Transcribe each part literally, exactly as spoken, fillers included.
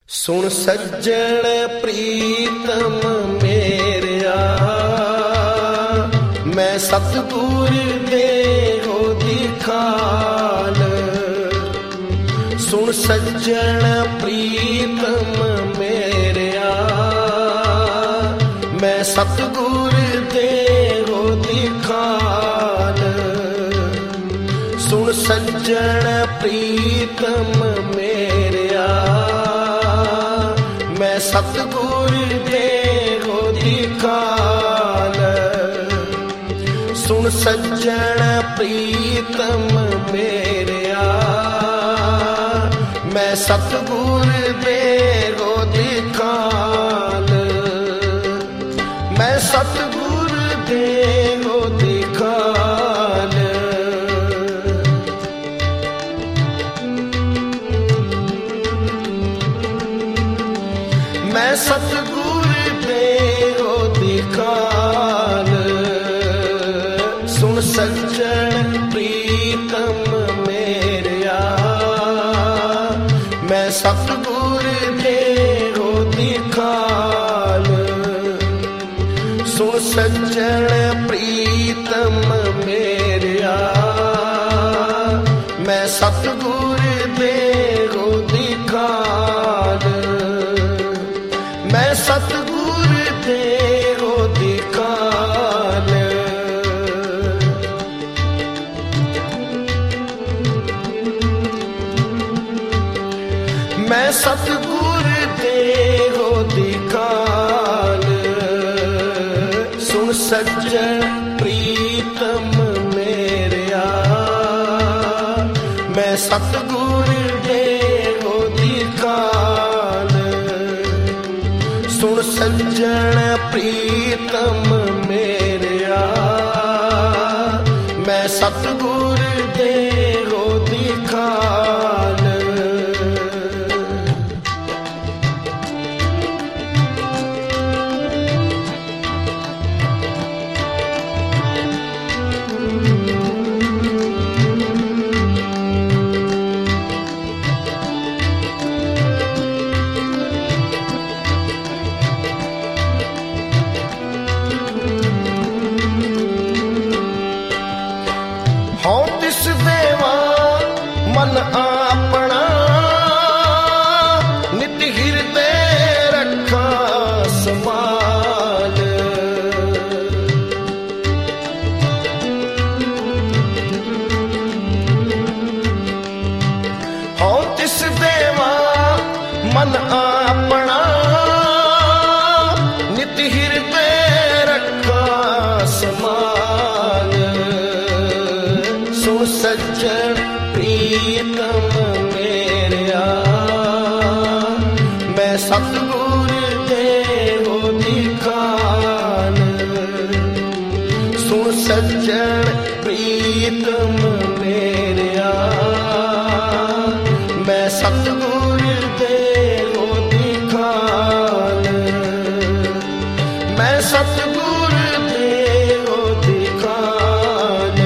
ਸੁਣ ਸੱਜਣ ਪ੍ਰੀਤਮ ਮੇਰਿਆ, ਮੈਂ ਸਤਿਗੁਰ ਦੇਹੋ ਦਿਖਾਲ। ਸੁਣ ਸੱਜਣ ਪ੍ਰੀਤਮ ਮੇਰਿਆ, ਮੈਂ ਸਤਿਗੁਰ ਦੇਹੋ ਦਿਖਾਲ। ਸੁਣ ਸੱਜਣ ਪ੍ਰੀਤਮ ਮੇਰਿਆ, ਮੈਂ ਸਤਿਗੁਰ ਦੇਹੋ ਦਿਖਾਲ। ਸੁਣ ਸੱਜਣ ਪ੍ਰੀਤਮ ਮੇਰਿਆ, ਮੈਂ ਸਤਿਗੁਰ ਦੇਹੋ ਦਿਖਾਲ। ਮੈਂ ਸਤਿਗੁਰ ਦੇਹੋ ਦਿਖਾਲ। ਮੈਂ ਸਤਿਗੁਰ ਦੇਹੋ ਦਿਖਾਲ। ਸੁਣ ਸੱਜਣ ਪ੍ਰੀਤਮ ਮੇਰਿਆ, ਮੈਂ ਸਤਿਗੁਰ ਦੇਹੋ ਦਿਖਾਲ। ਸੁਣ ਸੱਜਣ ਪ੍ਰੀਤਮ ਮੇਰਿਆ, ਮੈਂ ਸਤਿਗੁਰ ਦੇਹੋ ਦਿਖਾਲ। ਮੈਂ ਸਤਿਗੁਰ ਦੇਹੋ ਦਿਖਾਲ। ਮੈਂ ਸਤਿਗੁਰ ਦੇਹੋ ਦਿਖਾਲ। ਸੁਣ ਸੱਜਣ ਪ੍ਰੀਤਮ ਮੇਰਿਆ, ਮੈਂ ਸਤਿਗੁਰ ਦੇਹੋ ਦਿਖਾਲ। ਸੁਣ ਸੱਜਣ ਪ੍ਰੀਤਮ ਮੇਰਿਆ, ਮੈਂ ਸਤਿਗੁਰ ਦੇਹੋ ਦਿਖਾਲ। ਹਉ ਤਿਸ ਦੇਵਾ ਮਨ ਆਪਣਾ, ਨਿਤ ਹਿਰਦੇ ਰੱਖਾਂ ਸੰਭਾਲ। ਹਉ ਤਿਸ ਦੇਵਾ ਮਨ ਆਪਣਾ, ਨਿਤ ਹਿਰਦੇ ਰੱਖਾਂ ਸੰਭਾਲ। ਸੁਣ ਸੱਜਣ ਪ੍ਰੀਤਮ ਮੇਰਿਆ, ਮੈਂ ਸਤਿਗੁਰ ਦੇਹੋ ਦਿਖਾਲ। ਸੁਣ ਸੱਜਣ ਪ੍ਰੀਤਮ ਮੇਰਿਆ, ਮੈਂ ਸਤਿਗੁਰ ਦੇਹੋ ਦਿਖਾਲ। ਮੈਂ ਸਤਿਗੁਰ ਦੇਹੋ ਦਿਖਾਲ।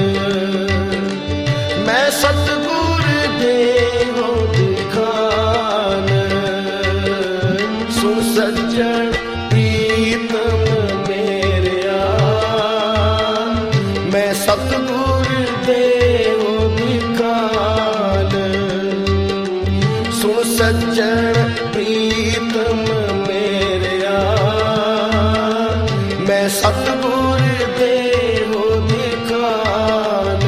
ਮੈਂ ਸਤਿਗੁਰ ਦੇਹੋ ਦਿਖਾਲ। ਸੁਣ ਸੱਜਣ ਪ੍ਰੀਤਮ ਮੇਰਿਆ, ਮੈਂ ਸਤਿਗੁਰ ਦੇਹੋ ਦਿਖਾਲ। ਸੁਣ ਸੱਜਣ ਪ੍ਰੀਤਮ ਮੇਰਿਆ, ਮੈਂ ਸਤਿਗੁਰ ਦੇਹੋ ਦਿਖਾਲ।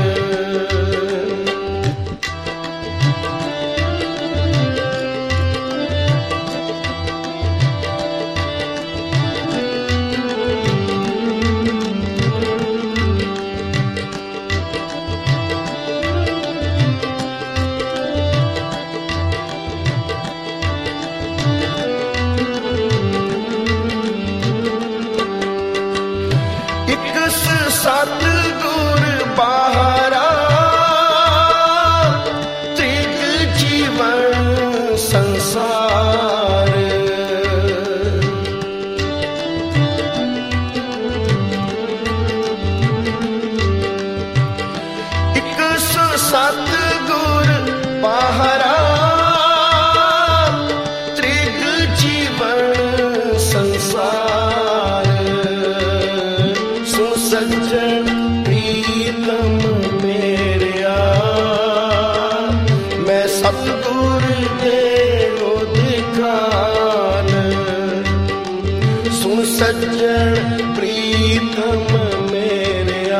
ਦੇਹੋ ਦਿਖਾਨ। ਸੁਣ ਸੱਜਣ ਪ੍ਰੀਤਮ ਮੇਰਿਆ,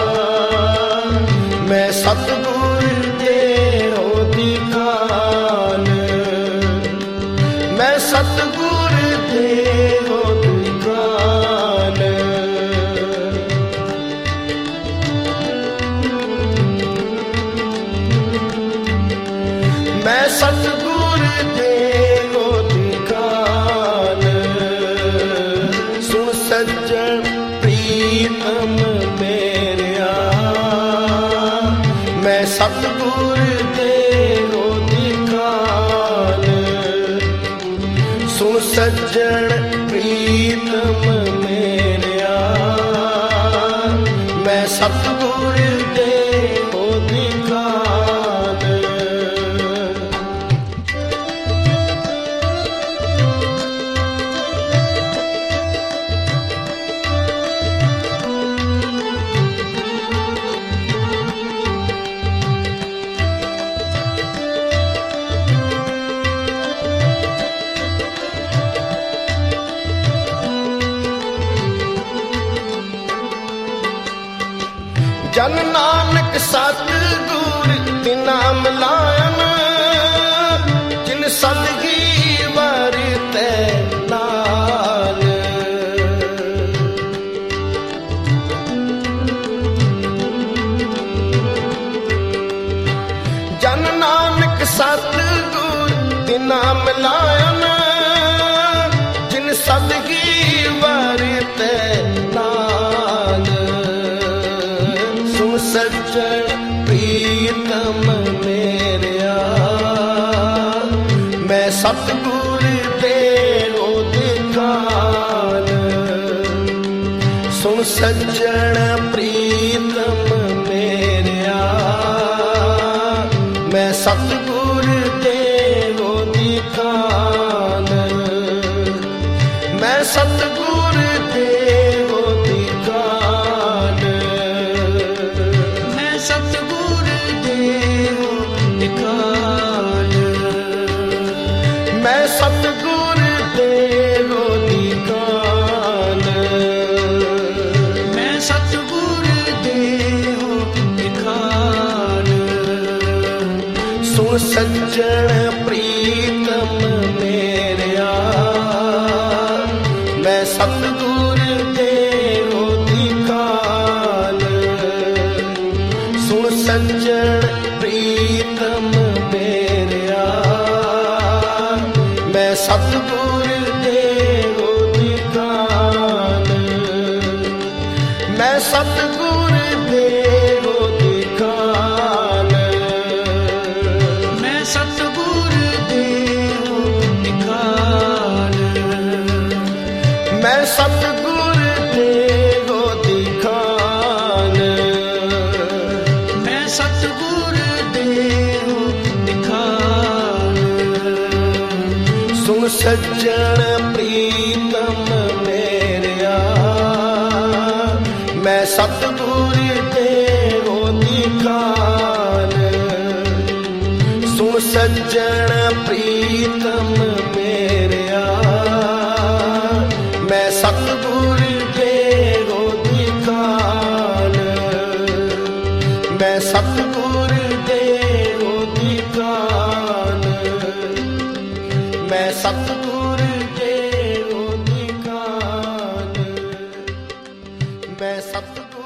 ਮੈਂ ਸਤਿਗੁਰ ਦੇਹੋ ਦਿਖਾਨ। ਮੈਂ ਸਤਿਗੁਰ ਦੇਹੋ ਦਿਖਾਨ। ਮੈਂ ਸਤਿਗੁਰ ਦੇਹੋ ਦਿਖਾਨ। ਸੁਣ ਸੱਜਣ ਪ੍ਰੀਤਮ ਮੇਰਿਆ, ਮੈਂ ਸਤਿਗੁਰ ਦੇਹੋ ਦਿਖਾਨ। ਸੁਣ ਸੱਜਣ ਪ੍ਰੀਤਮ ਮੇਰਿਆ, ਮੈਂ ਸਤਿਗੁਰ ਦੇਹੋ ਦਿਖਾਨ। ਜਨ ਨਾਨਕ ਸਤਿਗੁਰ ਤਿਨਾ ਮਿਲਾਇਨ, ਜਿਨ ਸਦਗੀ ਵਰਤੈ ਨਾਲ। ਜਨ ਨਾਨਕ ਸਤਿਗੁਰ ਤਿਨਾ ਮਿਲਾਇਨ, ਜਿਨ ਸਦਗੀ ਵਰਤੈ ਨਾਲ। ਸੁਣ ਸੱਜਣ ਪ੍ਰੀਤਮ ਮੇਰਿਆ, ਮੈਂ ਸਤਿਗੁਰ ਦੇਹੋ ਦਿਖਾਨ। ਸੁਣ ਸੱਜਣ ਪ੍ਰੀਤਮ ਮੇਰਿਆ, ਮੈਂ ਸਤਿਗੁਰ ਦੇਹੋ ਦਿਖਾਨ। ਮੈਂ ਸਤਿਗੁਰ ਦੇਹੋ ਦਿਖਾਨ। ਮੈਂ ਸਤਿਗੁਰ ਦੇਹੋ ਦਿਖਾਨ। ਮੈਂ ਸਤਿਗੁਰ ਦੇਹੋ ਦਿਖਾਨ। ਮੈਂ ਸਤਿਗੁਰ ਦੇਹੋ ਦਿਖਾਨ। ਸੁਣ ਸੱਜਣ ਪ੍ਰੀਤਮ ਮੇਰਿਆ, ਮੈਂ ਸਤਿਗੁਰ ਦੇਹੋ ਦਿਖਾਨ। ਸੁਣ ਸੱਜਣ ਪ੍ਰੀਤਮ ਮੇਰਿਆ, ਮੈਂ ਸਤਿਗੁਰ ਦੇਹੋ ਦਿਖਾਨ। ਮੈਂ ਸਤਿਗੁਰ ਦੇਹੋ ਦਿਖਾਨ। ਮੈਂ ਸਤਿਗੁਰ ਦੇਹੋ ਦਿਖਾਨ। ਮੈਂ ਸਤਿਗੁਰ ਦੇਹੋ ਦਿਖਾਨ। ਮੈਂ ਸਤਿਗੁਰ ਦੇਹੋ ਦਿਖਾਨ। ਸੁਣ ਸੱਜਣ ਪ੍ਰੀਤਮ ਮੇਰਿਆ, ਮੈਂ ਸਤਿਗੁਰ ਦੇਹੋ ਦਿਖਾਨ। ਸੁਣ ਸੱਜਣ ਪ੍ਰੀਤਮ ਮੇਰਿਆ, ਮੈਂ ਸਤਿਗੁਰ ਦੇਹੋ ਦਿਖਾਨ। ਮੈਂ ਸਤਿਗੁਰ ਦੇਹੋ ਦਿਖਾਨ। ਮੈਂ ਸਤਿਗੁਰ ਦੇਹੋ ਦਿਖਾਨ। ਮੈਂ ਸਤਿਗੁਰ